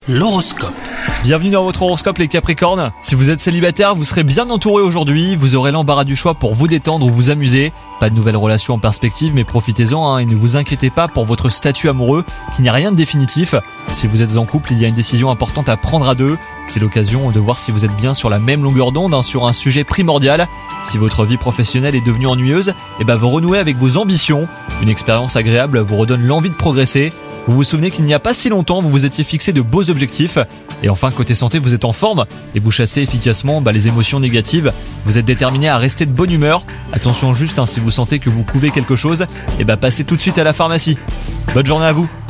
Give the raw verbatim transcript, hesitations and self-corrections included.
L'horoscope. Bienvenue dans votre horoscope les Capricornes. Si vous êtes célibataire, vous serez bien entouré aujourd'hui, vous aurez l'embarras du choix pour vous détendre ou vous amuser. Pas de nouvelles relations en perspective, mais profitez-en hein, et ne vous inquiétez pas pour votre statut amoureux, qui n'y a rien de définitif. Si vous êtes en couple, il y a une décision importante à prendre à deux. C'est l'occasion de voir si vous êtes bien sur la même longueur d'onde hein, sur un sujet primordial. Si votre vie professionnelle est devenue ennuyeuse, eh ben vous renouez avec vos ambitions. Une expérience agréable vous redonne l'envie de progresser. Vous vous souvenez qu'il n'y a pas si longtemps, vous vous étiez fixé de beaux objectifs. Et enfin, côté santé, vous êtes en forme et vous chassez efficacement bah, les émotions négatives. Vous êtes déterminé à rester de bonne humeur. Attention juste, hein, si vous sentez que vous couvez quelque chose, et bah passez tout de suite à la pharmacie. Bonne journée à vous.